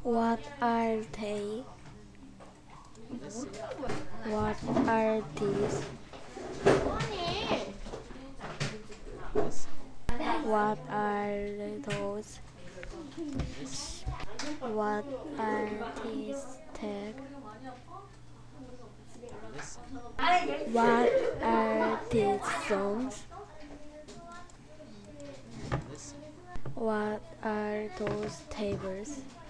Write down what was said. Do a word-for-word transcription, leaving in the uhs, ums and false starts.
What are they? Listen. What are these? Listen. What are those? Listen. What are these tags? Listen. What are these songs? Listen. What are those tables?